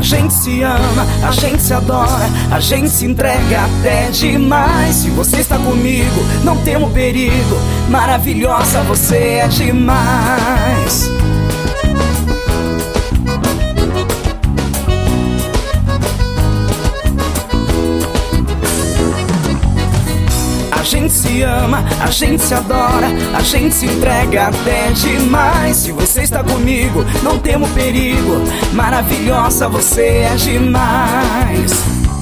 A gente se ama, a gente se adora, a gente se entrega até demais. Se você está comigo, não temo perigo. Maravilhosa, você é demais. A gente se ama, a gente se adora, a gente se entrega até demais. Se você está comigo, não temo perigo. Maravilhosa, você é demais.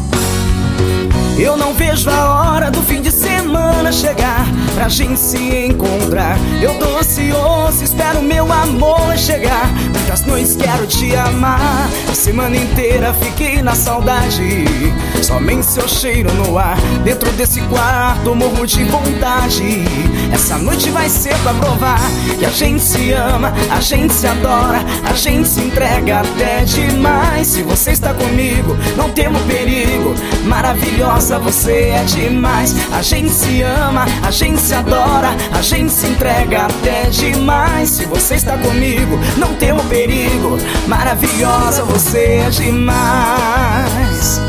Eu não vejo a hora do fim de semana chegar pra gente se encontrar. Eu tô ansioso, espero meu amor chegar. Muitas noites quero te amar. A semana inteira fiquei na saudade. Somente seu cheiro no ar. Dentro desse quarto morro de vontade. Essa noite vai ser pra provar que a gente se ama, a gente se adora, a gente se entrega até demais. Se você está comigo, não temo perigo. Maravilhosa, você é demais. A gente se ama, a gente se adora, a gente se entrega até demais. Se você está comigo, não temo perigo. Maravilhosa, você é demais.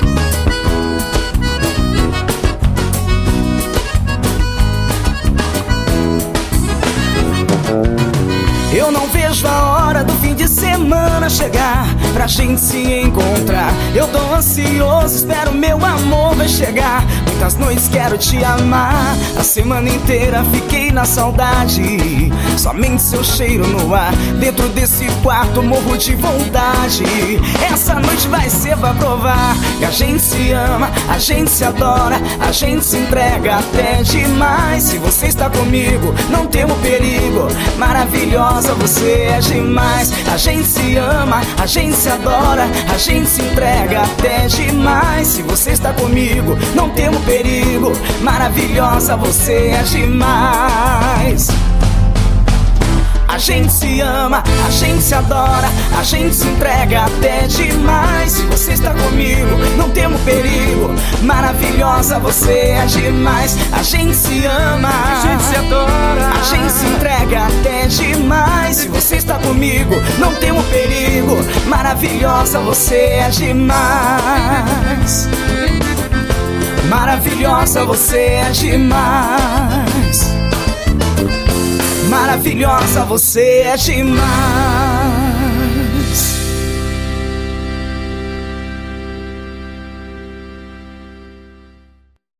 Eu não vejo a hora do fim de semana chegar pra gente se encontrar. Eu tô ansioso, espero meu amor vai chegar. Muitas noites quero te amar. A semana inteira fiquei na saudade. Somente seu cheiro no ar. Dentro desse quarto morro de vontade. Essa noite vai ser pra provar que a gente se ama, a gente se adora, a gente se entrega até demais. Se você está comigo, não temo perigo. Maravilhosa, você é demais. A gente se ama, a gente se adora, a gente se entrega até demais. Se você está comigo, não temo perigo. Maravilhosa, você é demais. A gente se ama, a gente se adora, a gente se entrega até demais. Se você está comigo, não temo perigo. Maravilhosa, você é demais. A gente se ama, a gente se adora, a gente se entrega até demais. Se você está comigo, não temo perigo. Maravilhosa, você é demais. Maravilhosa, você é demais. Maravilhosa, você é demais.